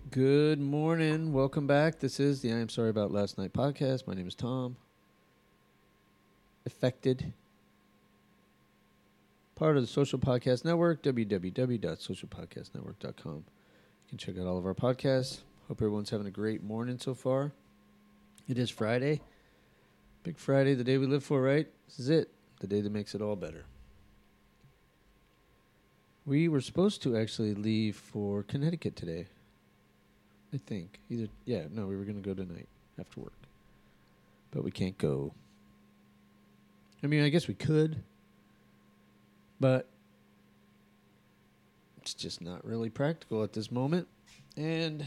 Good morning. Welcome back. This is the I Am Sorry About Last Night podcast. My name is Tom. Affected. Part of the Social Podcast Network, www.socialpodcastnetwork.com. You can check out all of our podcasts. Hope everyone's having a great morning so far. It is Friday. Big Friday, the day we live for, right? This is it. The day that makes it all better. We were supposed to actually leave for Connecticut today. I think. We were going to go tonight after work. But we can't go. I mean, I guess we could. But it's just not really practical at this moment. And,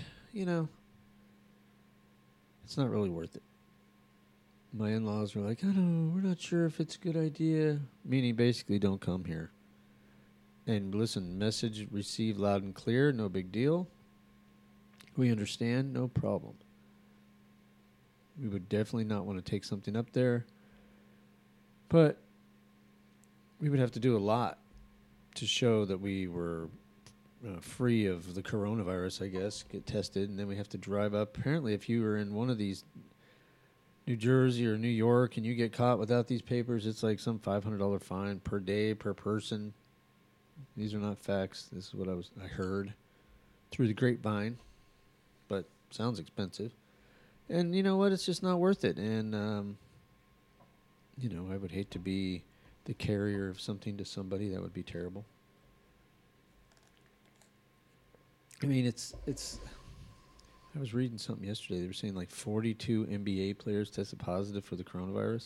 it's not really worth it. My in-laws were like, I don't know, we're not sure if it's a good idea. Meaning basically don't come here. And listen, message received loud and clear, no big deal. We understand, no problem. We would definitely not want to take something up there. But we would have to do a lot to show that we were free of the coronavirus, I guess, get tested, and then we have to drive up. Apparently, if you were in one of these New Jersey or New York and you get caught without these papers, it's like some $500 fine per day, per person. These are not facts. This is what I heard through the grapevine. But sounds expensive. And you know what? It's just not worth it. And, I would hate to be the carrier of something to somebody. That would be terrible. I mean, it's. I was reading something yesterday. They were saying like 42 NBA players tested positive for the coronavirus.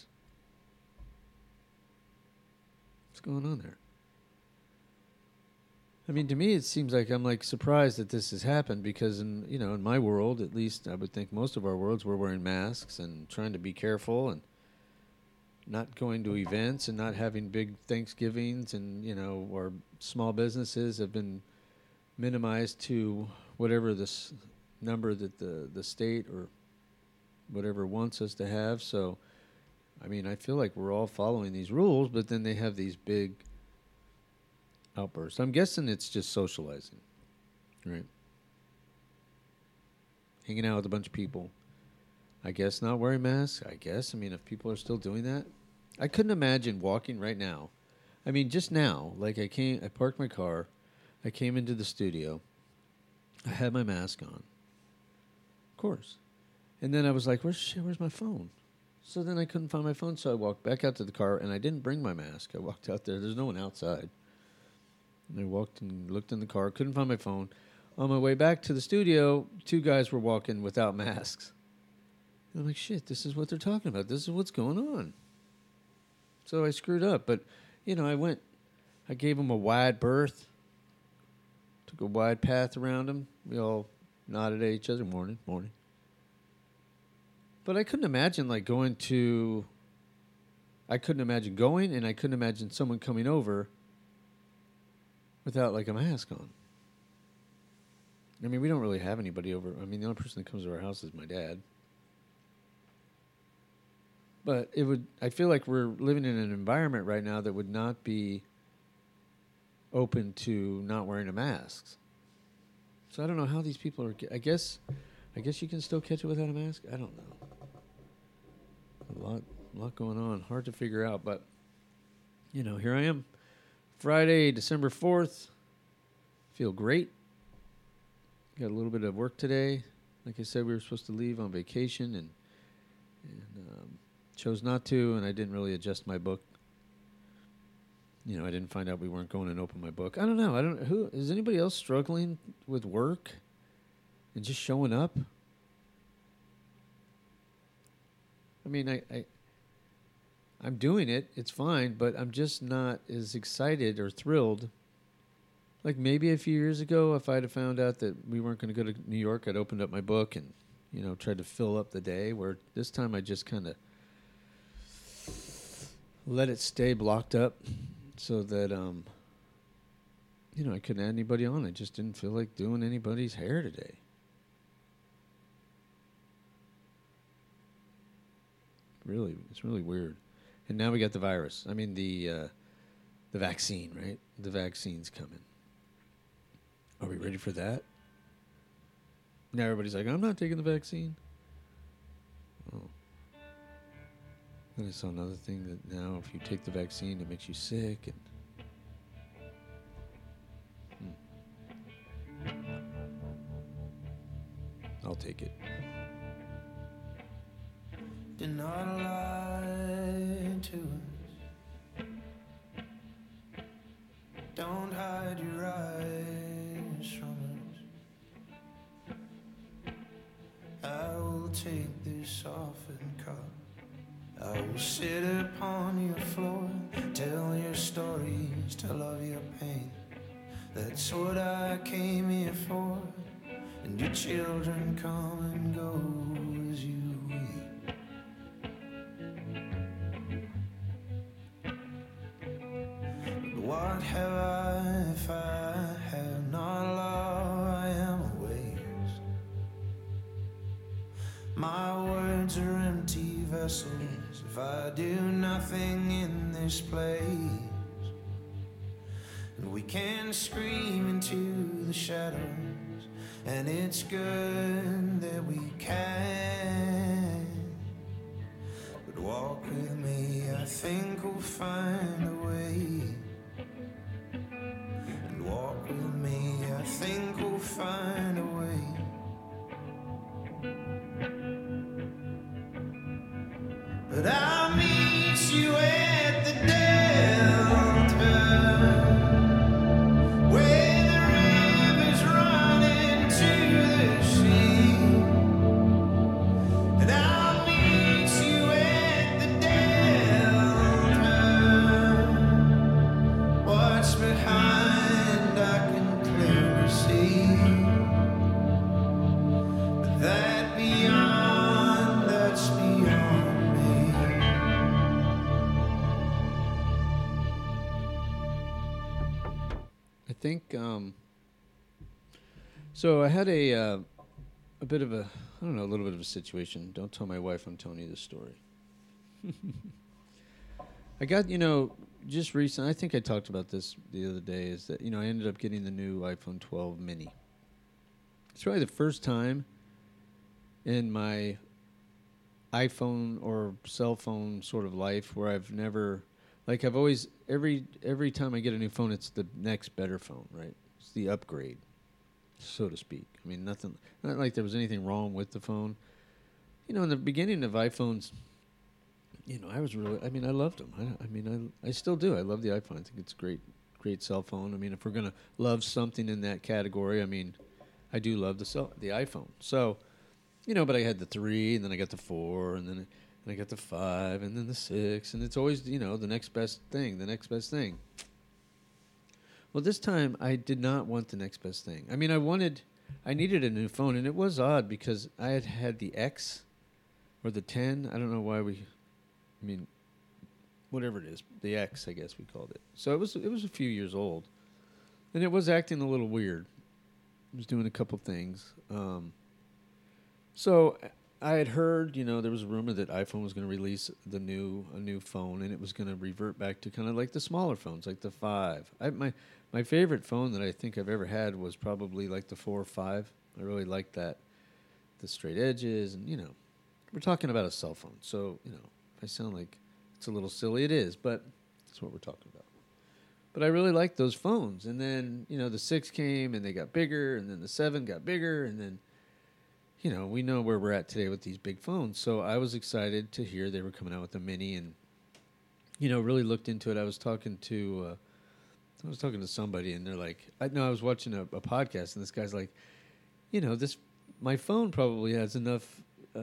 What's going on there? I mean, to me, it seems like I'm like surprised that this has happened because in my world, at least I would think most of our worlds, we're wearing masks and trying to be careful and not going to events and not having big Thanksgivings and, our small businesses have been minimized to whatever this number that the state or whatever wants us to have. So, I mean, I feel like we're all following these rules, but then they have these big outbursts. I'm guessing it's just socializing, right? Hanging out with a bunch of people. I guess not wearing masks. I guess. I mean, if people are still doing that, I couldn't imagine walking right now. I mean, just now, like I parked my car, I came into the studio, I had my mask on, of course, and then I was like, where's my phone? So then I couldn't find my phone, so I walked back out to the car, and I didn't bring my mask. I walked out there. There's no one outside. And I walked and looked in the car, couldn't find my phone. On my way back to the studio, two guys were walking without masks. And I'm like, shit, this is what they're talking about. This is what's going on. So I screwed up. But, I gave them a wide berth, took a wide path around them. We all nodded at each other, morning. But I couldn't imagine, I couldn't imagine going, and I couldn't imagine someone coming over without, a mask on. I mean, we don't really have anybody over. I mean, the only person that comes to our house is my dad. But I feel like we're living in an environment right now that would not be open to not wearing a mask. So I don't know how these people are. I guess you can still catch it without a mask. I don't know. A lot going on. Hard to figure out. But, here I am. Friday, December 4th. Feel great. Got a little bit of work today. Like I said, we were supposed to leave on vacation and chose not to, and I didn't really adjust my book. I didn't find out we weren't going and open my book. I don't know. Who is anybody else struggling with work and just showing up? I mean, I'm doing it. It's fine, but I'm just not as excited or thrilled. Like maybe a few years ago, if I'd have found out that we weren't going to go to New York, I'd opened up my book and, tried to fill up the day. Where this time I just kind of let it stay blocked up so that, I couldn't add anybody on. I just didn't feel like doing anybody's hair today. Really, it's really weird. And now we got the virus. I mean, the vaccine, right? The vaccine's coming. Are we ready for that? Now everybody's like, I'm not taking the vaccine. Oh. Then I saw another thing that now if you take the vaccine, it makes you sick. And I'll take it. Do not lie to us. Don't hide your eyes from us. I will take this softened cup. I will sit upon your floor, tell your stories, tell of your pain. That's what I came here for. And your children come and go as you weep. But what have I if I have not love? I am a waste. My words are empty vessels if I do nothing in this place. And we can scream into the shadows, and it's good that we can. But walk with me, I think we'll find a way. And walk with me, I think we'll find a way. But I'll meet you at the Delta, where the rivers run into the sea. And I'll meet you at the Delta. What's behind I can clearly see, but that beyond, that's beyond me. I think, so I had a bit of a, I don't know, a little bit of a situation. Don't tell my wife I'm telling you this story. I got, just recent, I think I talked about this the other day, is that, I ended up getting the new iPhone 12 mini. It's probably the first time in my iPhone or cell phone sort of life where I've never, like I've always, every time I get a new phone, it's the next better phone, right? It's the upgrade, so to speak. I mean, not like there was anything wrong with the phone. In the beginning of iPhones, I loved them. I still do. I love the iPhone. I think it's a great cell phone. I mean, if we're going to love something in that category, I do love the iPhone. So, but I had the 3, and then I got the 4, and then I got the 5, and then the 6, and it's always, the next best thing. Well, this time I did not want the next best thing. I needed a new phone, and it was odd because I had the X or the 10. I don't know why whatever it is, the X, I guess we called it. So it was a few years old, and it was acting a little weird. It was doing a couple things. So I had heard, there was a rumor that iPhone was going to release a new phone, and it was going to revert back to kind of like the smaller phones, like the 5. My favorite phone that I think I've ever had was probably like the 4 or 5. I really liked that, the straight edges, and we're talking about a cell phone, so if I sound like it's a little silly, it is, but that's what we're talking about. But I really liked those phones, and then the 6 came, and they got bigger, and then the 7 got bigger, and then we know where we're at today with these big phones. So I was excited to hear they were coming out with the mini, and really looked into it. I was talking to somebody, and they're like, I was watching a podcast, and this guy's like, my phone probably has enough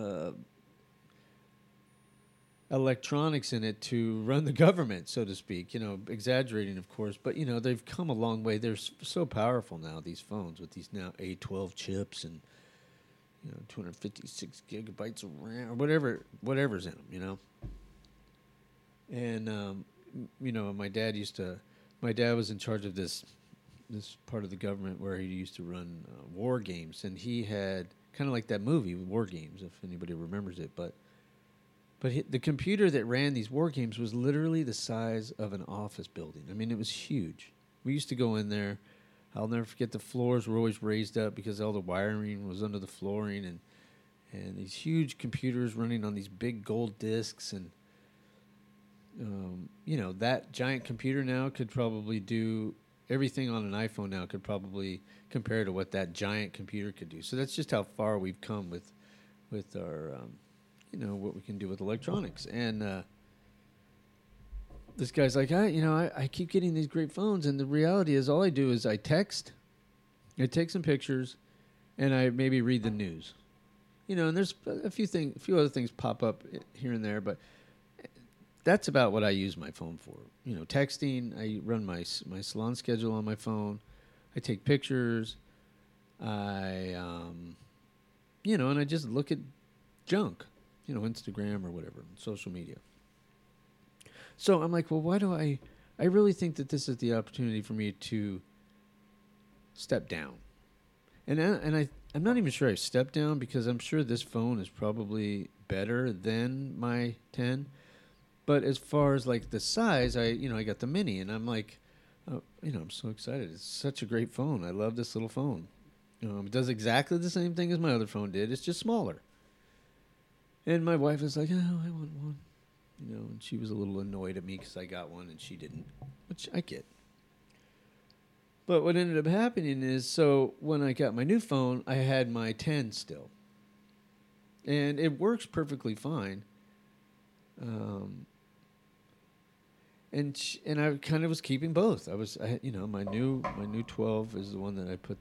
electronics in it to run the government, so to speak. Exaggerating, of course, but they've come a long way. They're so powerful now, these phones, with these now A12 chips and 256 gigabytes of RAM, or whatever's in them, And my dad was in charge of this part of the government where he used to run war games, and he had kind of like that movie, War Games, if anybody remembers it. But the computer that ran these war games was literally the size of an office building. I mean, it was huge. We used to go in there. I'll never forget the floors were always raised up because all the wiring was under the flooring, and these huge computers running on these big gold discs. And, that giant computer now could probably do everything on an iPhone now could probably compare to what that giant computer could do. So that's just how far we've come with our, what we can do with electronics. And this guy's like, I keep getting these great phones, and the reality is all I do is I take some pictures, and I maybe read the news. And there's a few other things pop up here and there, but that's about what I use my phone for. Texting, I run my salon schedule on my phone. I take pictures. And I just look at junk, Instagram or whatever, social media. So I'm like, well, why do I really think that this is the opportunity for me to step down. And I'm not even sure I stepped down because I'm sure this phone is probably better than my 10. But as far as like the size, I got the mini, and I'm like, I'm so excited. It's such a great phone. I love this little phone. It does exactly the same thing as my other phone did. It's just smaller. And my wife was like, oh, I want one. And she was a little annoyed at me because I got one and she didn't, which I get. But what ended up happening is, so when I got my new phone, I had my 10 still. And it works perfectly fine. And I kind of was keeping both. My new 12 is the one that I put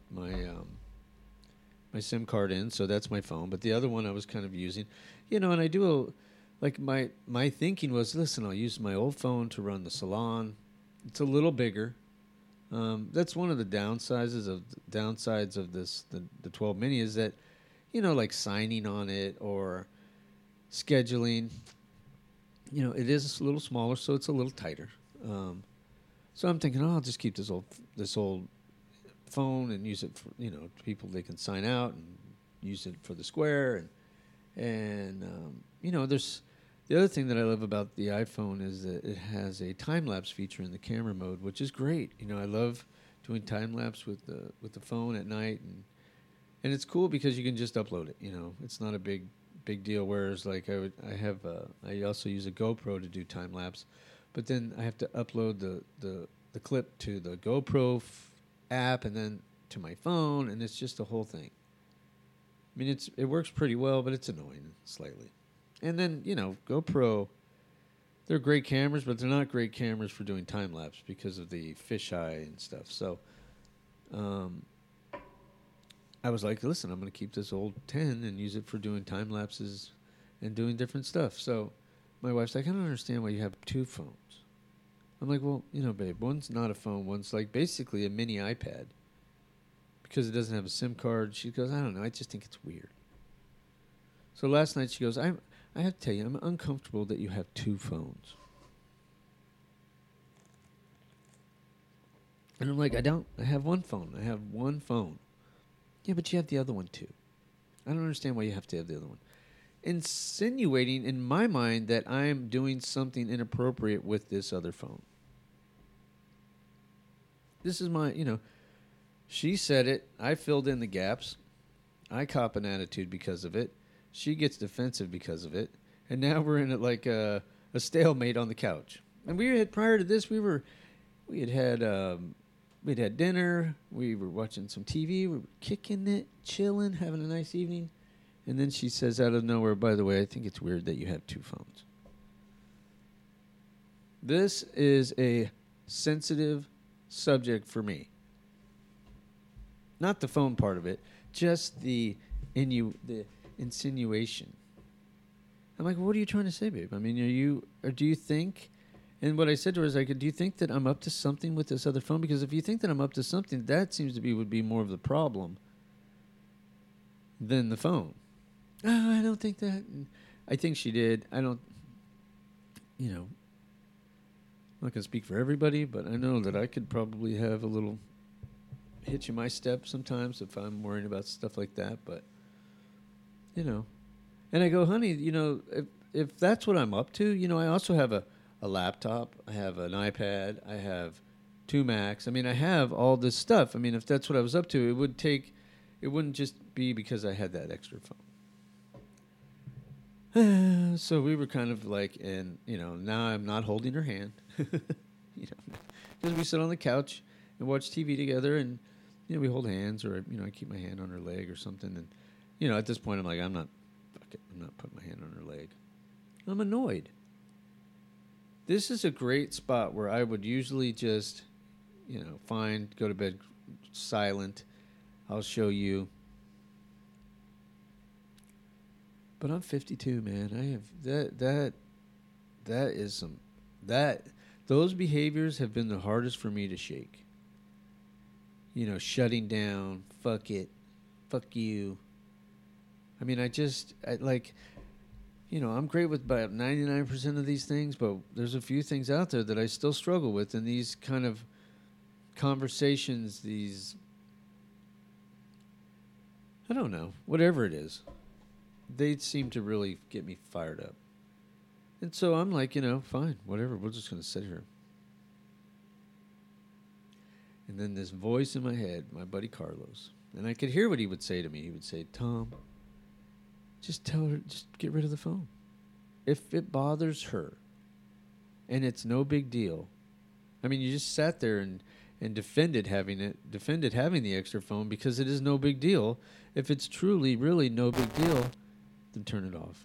my SIM card in, so that's my phone. But the other one I was kind of using, and I do my thinking was, listen, I'll use my old phone to run the salon. It's a little bigger. That's one of the downsides of this the 12 mini is that, like signing on it or scheduling. It is a little smaller, so it's a little tighter. So I'm thinking, I'll just keep this old phone and use it for, people, they can sign out and use it for the Square. And there's the other thing that I love about the iPhone is that it has a time-lapse feature in the camera mode, which is great. I love doing time-lapse with the phone at night. And it's cool because you can just upload it. It's not a big deal. Whereas like I also use a GoPro to do time lapse, but then I have to upload the clip to the GoPro app and then to my phone, and it's just a whole thing. I mean, it works pretty well, but it's annoying slightly. And then GoPro, they're great cameras, but they're not great cameras for doing time lapse because of the fisheye and stuff. So, I was like, listen, I'm going to keep this old 10 and use it for doing time lapses and doing different stuff. So my wife's like, I don't understand why you have two phones. I'm like, well, babe, one's not a phone. One's like basically a mini iPad because it doesn't have a SIM card. She goes, I don't know. I just think it's weird. So last night she goes, I have to tell you, I'm uncomfortable that you have two phones. And I'm like, I don't. I have one phone. I have one phone. Yeah, but you have the other one too. I don't understand why you have to have the other one. Insinuating in my mind that I'm doing something inappropriate with this other phone. This is my, she said it. I filled in the gaps. I cop an attitude because of it. She gets defensive because of it. And now we're in like a stalemate on the couch. And prior to this, we had dinner. We were watching some TV. We were kicking it, chilling, having a nice evening. And then she says out of nowhere, by the way, I think it's weird that you have two phones. This is a sensitive subject for me. Not the phone part of it, just the insinuation. I'm like, what are you trying to say, babe? I mean, do you think... And what I said to her is, like, do you think that I'm up to something with this other phone? Because if you think that I'm up to something, that seems to would be more of the problem than the phone. Oh, I don't think that. And I think she did. I don't, I'm not going to speak for everybody, but I know that I could probably have a little hitch in my step sometimes if I'm worrying about stuff like that. But, And I go, honey, if that's what I'm up to, I also have a laptop, I have an iPad, I have 2 Macs. I mean, I have all this stuff. I mean, if that's what I was up to, it wouldn't just be because I had that extra phone. So we were kind of like, and now I'm not holding her hand, because we sit on the couch and watch TV together, and we hold hands, or I keep my hand on her leg or something, and at this point I'm like, I'm not putting my hand on her leg. I'm annoyed. This is a great spot where I would usually just, go to bed silent. I'll show you. But I'm 52, man. I have those behaviors have been the hardest for me to shake. Shutting down, fuck it, fuck you. I mean, I'm great with about 99% of these things, but there's a few things out there that I still struggle with, and these kind of conversations, I don't know, whatever it is, they seem to really get me fired up. And so I'm like, fine, whatever, we're just going to sit here. And then this voice in my head, my buddy Carlos, and I could hear what he would say to me. He would say, Tom, just tell her, just get rid of the phone. If it bothers her, and it's no big deal. I mean, you just sat there and defended having the extra phone because it is no big deal. If it's truly, really no big deal, then turn it off.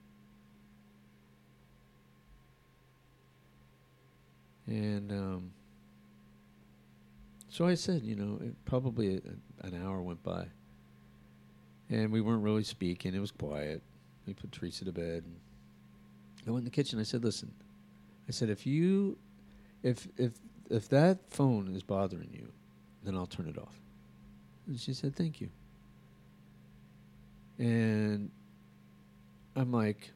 And so I said, probably an hour went by. And we weren't really speaking. It was quiet. We put Teresa to bed. And I went in the kitchen. I said, listen. I said, if that phone is bothering you, then I'll turn it off. And she said, thank you. And I'm like,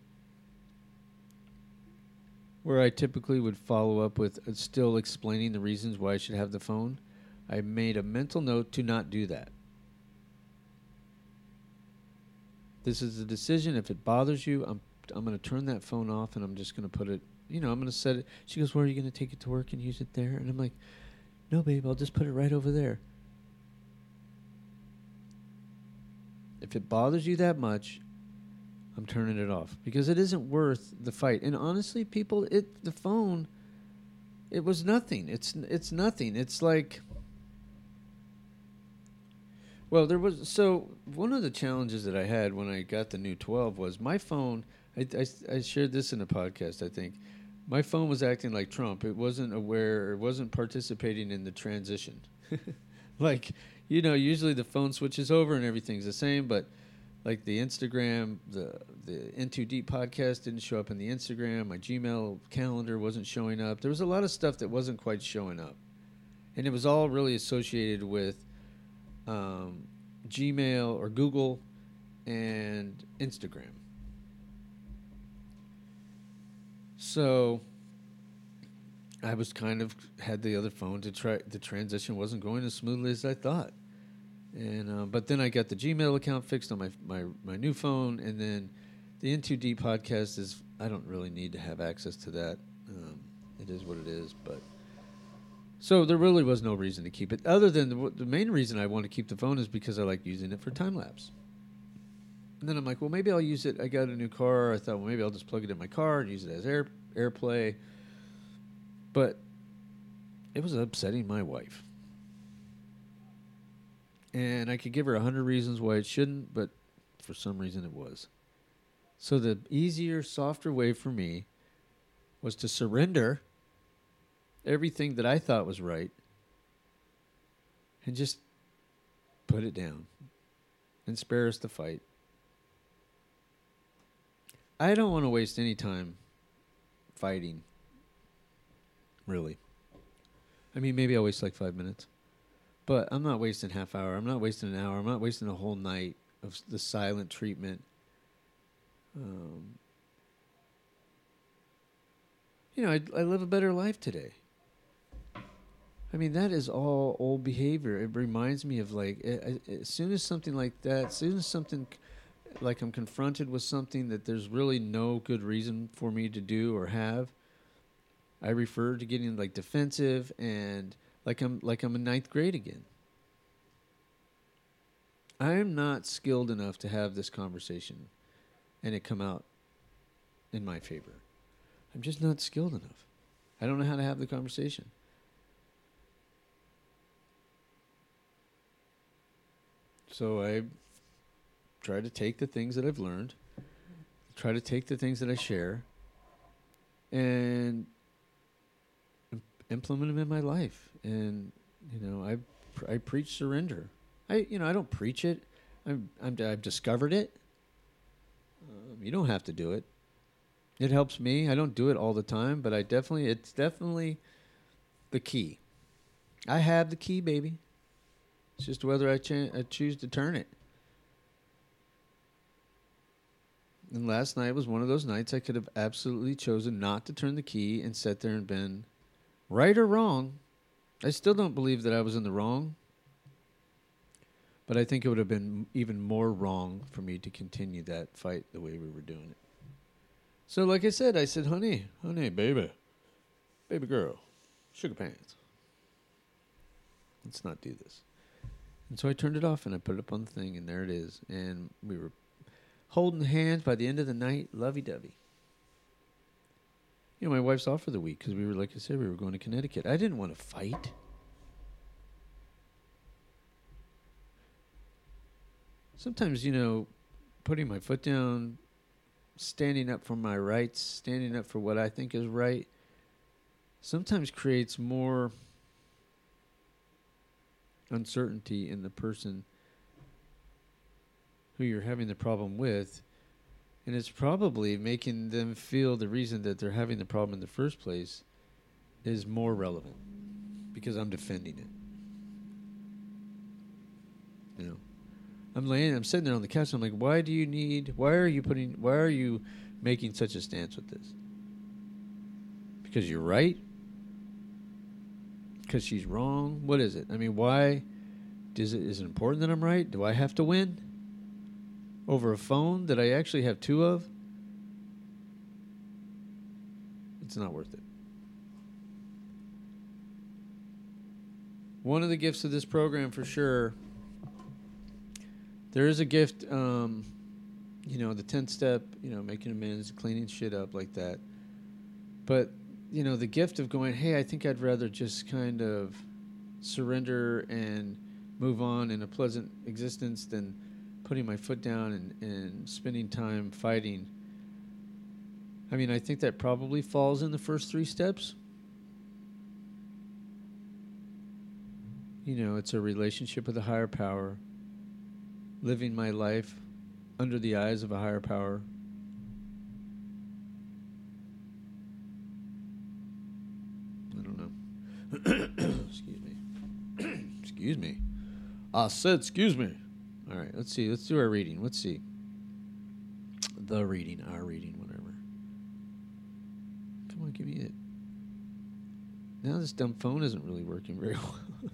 where I typically would follow up with still explaining the reasons why I should have the phone, I made a mental note to not do that. This is a decision. If it bothers you, I'm going to turn that phone off, and I'm just going to put it, I'm going to set it. She goes, where are you going to take it to work and use it there? And I'm like, no, babe, I'll just put it right over there. If it bothers you that much, I'm turning it off because it isn't worth the fight. And honestly, people, the phone, it was nothing. It's nothing. It's like, well, one of the challenges that I had when I got the new 12 was my phone. I shared this in a podcast, I think. My phone was acting like Trump. It wasn't aware. It wasn't participating in the transition. Like, usually the phone switches over and everything's the same, but like the Instagram, the In Too Deep podcast didn't show up in the Instagram. My Gmail calendar wasn't showing up. There was a lot of stuff that wasn't quite showing up. And it was all really associated with Gmail or Google and Instagram. So I was kind of had the other phone to try. The transition wasn't going as smoothly as I thought. And but then I got the Gmail account fixed on my new phone, and then the In Too Deep podcast is, I don't really need to have access to that. It is what it is. But so there really was no reason to keep it, other than the main reason I want to keep the phone is because I like using it for time lapse. And then I'm like, well, maybe I'll use it. I got a new car. I thought, well, maybe I'll just plug it in my car and use it as AirPlay. But it was upsetting my wife. And I could give her 100 reasons why it shouldn't, but for some reason it was. So the easier, softer way for me was to surrender everything that I thought was right and just put it down and spare us the fight. I don't want to waste any time fighting, really. I mean, maybe I'll waste like 5 minutes. But I'm not wasting half hour. I'm not wasting an hour. I'm not wasting a whole night of the silent treatment. I live a better life today. I mean, that is all old behavior. It reminds me of like, as soon as something like that, as soon as something like I'm confronted with something that there's really no good reason for me to do or have, I refer to getting like defensive, and like I'm in ninth grade again. I am not skilled enough to have this conversation and it come out in my favor. I'm just not skilled enough. I don't know how to have the conversation. So I try to take the things that I've learned, try to take the things that I share, and implement them in my life. And I preach surrender. I don't preach it. I've discovered it. You don't have to do it. It helps me. I don't do it all the time, but it's definitely the key. I have the key, baby. It's just whether I choose to turn it. And last night was one of those nights I could have absolutely chosen not to turn the key and sat there and been right or wrong. I still don't believe that I was in the wrong. But I think it would have been even more wrong for me to continue that fight the way we were doing it. So like I said, honey, baby girl, sugar pants. Let's not do this. And so I turned it off and I put it up on the thing, and there it is. And we were holding hands by the end of the night, lovey-dovey. My wife's off for the week because like I said, we were going to Connecticut. I didn't want to fight. Sometimes, putting my foot down, standing up for my rights, standing up for what I think is right, sometimes creates more uncertainty in the person who you're having the problem with, and it's probably making them feel the reason that they're having the problem in the first place is more relevant because I'm defending it. I'm sitting there on the couch and I'm like, why are you making such a stance with this? Because you're right? Because she's wrong? What is it? I mean, why? Is it important that I'm right? Do I have to win? Over a phone that I actually have two of? It's not worth it. One of the gifts of this program for sure, there is a gift, the 10th step, making amends, cleaning shit up like that. But, the gift of going, hey, I think I'd rather just kind of surrender and move on in a pleasant existence than putting my foot down and spending time fighting. I mean, I think that probably falls in the first 3 steps. It's a relationship with a higher power. Living my life under the eyes of a higher power. I don't know. Excuse me. Excuse me. I said excuse me. All right, let's see. Let's do our reading. Let's see. Our reading, whatever. Come on, give me it. Now this dumb phone isn't really working very well.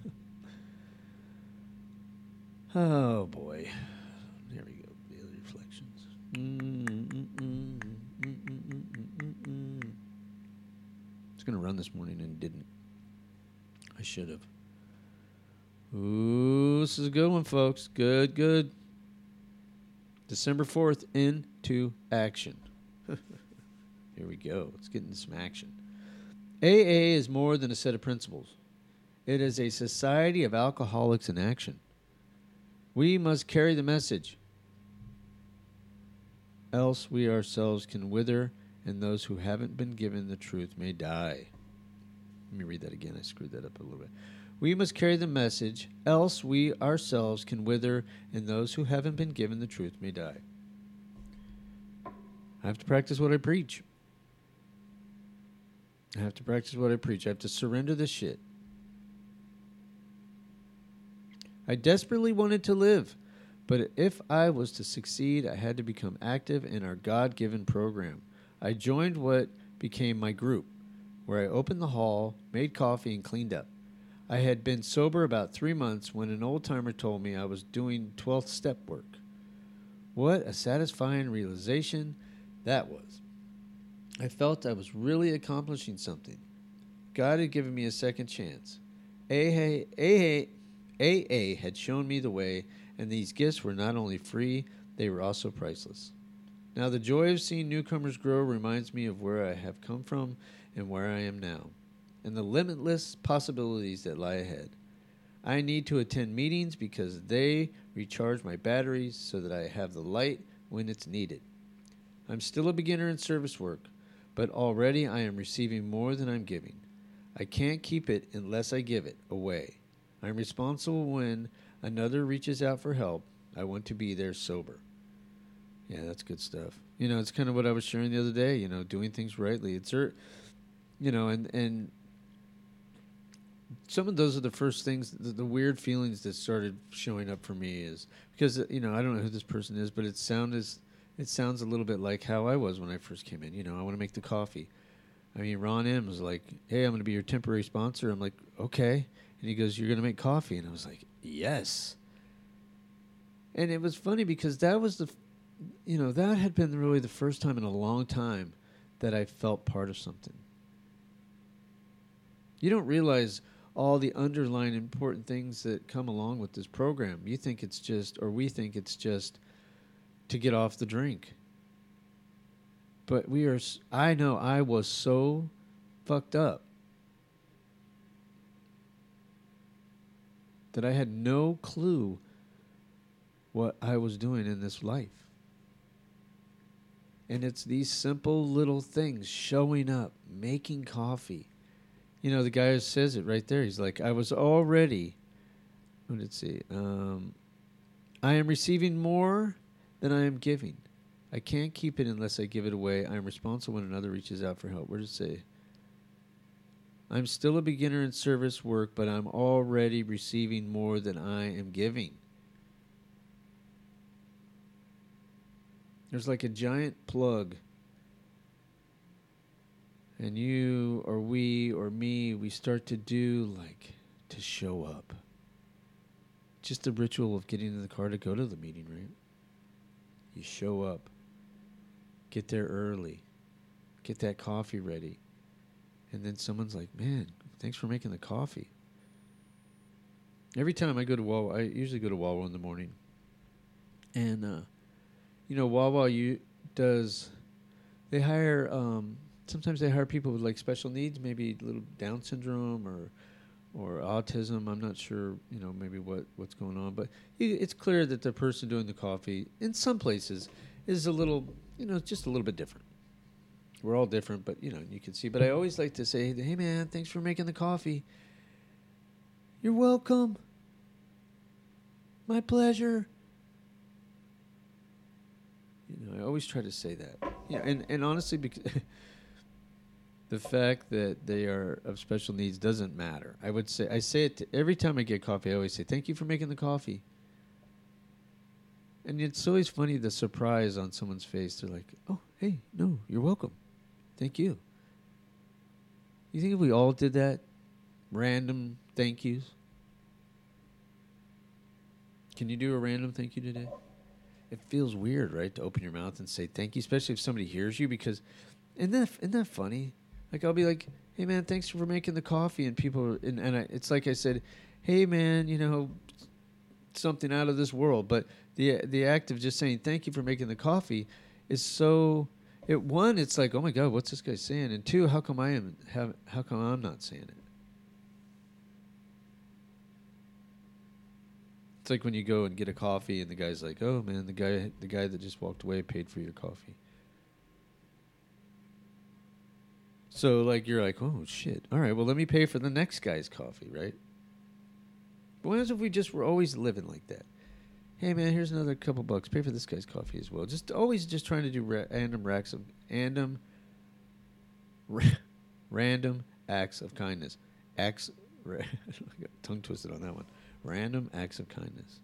Oh, boy. There we go. Daily reflections. It's going to run this morning and didn't. I should have. Ooh, this is a good one, folks. Good. December 4th, into action. Here we go. Let's get into some action. AA is more than a set of principles. It is a society of alcoholics in action. We must carry the message, else we ourselves can wither, and those who haven't been given the truth may die. Let me read that again. I screwed that up a little bit. We must carry the message, else we ourselves can wither, and those who haven't been given the truth may die. I have to practice what I preach. I have to surrender this shit. I desperately wanted to live, but if I was to succeed, I had to become active in our God-given program. I joined what became my group, where I opened the hall, made coffee, and cleaned up. I had been sober about 3 months when an old-timer told me I was doing 12th step work. What a satisfying realization that was. I felt I was really accomplishing something. God had given me a second chance. AA had shown me the way, and these gifts were not only free, they were also priceless. Now, the joy of seeing newcomers grow reminds me of where I have come from and where I am now, and the limitless possibilities that lie ahead. I need to attend meetings because they recharge my batteries so that I have the light when it's needed. I'm still a beginner in service work, but already I am receiving more than I'm giving. I can't keep it unless I give it away. I'm responsible when another reaches out for help. I want to be there sober. Yeah, that's good stuff. You know, it's kind of what I was sharing the other day, you know, doing things rightly. And some of those are the first things, the weird feelings that started showing up for me is because, you know, I don't know who this person is, but it sounds a little bit like how I was when I first came in. You know, I want to make the coffee. I mean, Ron M was like, hey, I'm going to be your temporary sponsor. I'm like, okay. And he goes, you're going to make coffee. And I was like, yes. And it was funny because that was that had been really the first time in a long time that I felt part of something. You don't realize all the underlying important things that come along with this program. You think it's just, or we think it's just to get off the drink. But I know I was so fucked up that I had no clue what I was doing in this life. And it's these simple little things, showing up, making coffee. You know, the guy who says it right there, he's like, I was already, what did it say? I am receiving more than I am giving. I can't keep it unless I give it away. I am responsible when another reaches out for help. Where does it say? I'm still a beginner in service work, but I'm already receiving more than I am giving. There's like a giant plug. And you or we or me, we start to do like to show up. Just the ritual of getting in the car to go to the meeting, right? You show up. Get there early. Get that coffee ready. And then someone's like, man, thanks for making the coffee. Every time I go to Wawa, I usually go to Wawa in the morning. And, Wawa they hire, sometimes they hire people with like special needs, maybe a little Down syndrome or autism. I'm not sure, maybe what's going on. But it's clear that the person doing the coffee, in some places, is a little, just a little bit different. We're all different, but, you can see. But I always like to say, hey, man, thanks for making the coffee. You're welcome. My pleasure. I always try to say that. Yeah, and honestly, because the fact that they are of special needs doesn't matter. I say it every time I get coffee. I always say, thank you for making the coffee. And it's always funny, the surprise on someone's face. They're like, oh, hey, no, you're welcome. Thank you. You think if we all did that? Random thank yous? Can you do a random thank you today? It feels weird, right, to open your mouth and say thank you, especially if somebody hears you, because isn't that funny? Like, I'll be like, hey, man, thanks for making the coffee, and people, it's like I said, hey, man, something out of this world, but the act of just saying thank you for making the coffee is so, it's like, oh my God, what's this guy saying? And two, how come I'm not saying it? It's like when you go and get a coffee and the guy's like, oh man, the guy that just walked away paid for your coffee. So like you're like, oh shit. All right, well let me pay for the next guy's coffee, right? But what if we just were always living like that? Hey man, here's another couple bucks. Pay for this guy's coffee as well. Just always just trying to do random acts of kindness. I got tongue twisted on that one. Random acts of kindness.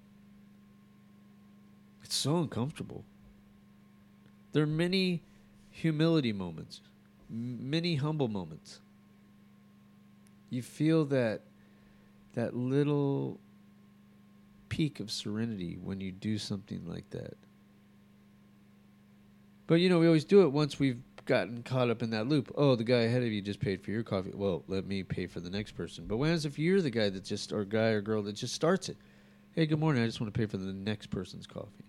It's so uncomfortable. There are many humility moments, many humble moments. You feel that little peak of serenity when you do something like that. But we always do it once we've gotten caught up in that loop. Oh, the guy ahead of you just paid for your coffee. Well, let me pay for the next person. But what happens if you're the guy that just, or guy or girl that just starts it? Hey, good morning. I just want to pay for the next person's coffee.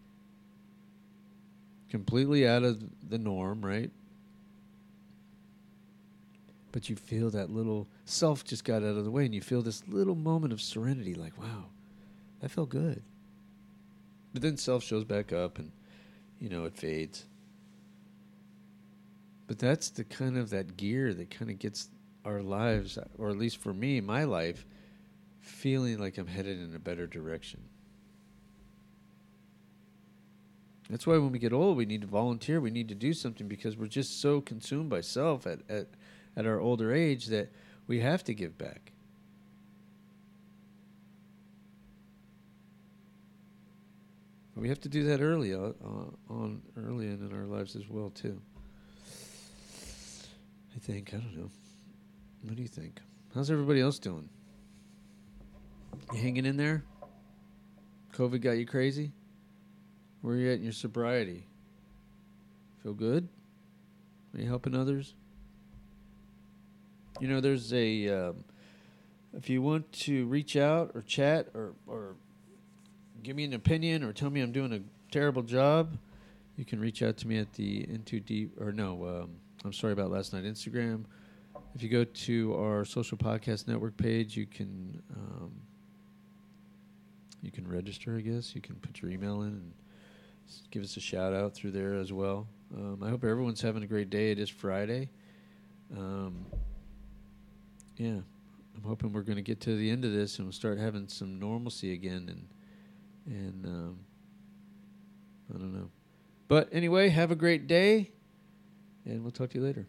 Completely out of the norm, right? But you feel that little self just got out of the way, and you feel this little moment of serenity, like, wow, that felt good. But then self shows back up, and, it fades. But that's the kind of that gear that kind of gets our lives, or at least for me, my life, feeling like I'm headed in a better direction. That's why when we get old, we need to volunteer. We need to do something because we're just so consumed by self at our older age that we have to give back. We have to do that early in our lives as well too. I think. I don't know. What do you think? How's everybody else doing? You hanging in there? COVID got you crazy? Where are you at in your sobriety? Feel good? Are you helping others? There's a... if you want to reach out or chat or give me an opinion or tell me I'm doing a terrible job, you can reach out to me at the I'm sorry about last night Instagram. If you go to our social podcast network page, you can register, I guess. You can put your email in and give us a shout out through there as well. I hope everyone's having a great day. It is Friday. Yeah, I'm hoping we're going to get to the end of this and we'll start having some normalcy again. And I don't know. But anyway, have a great day, and we'll talk to you later.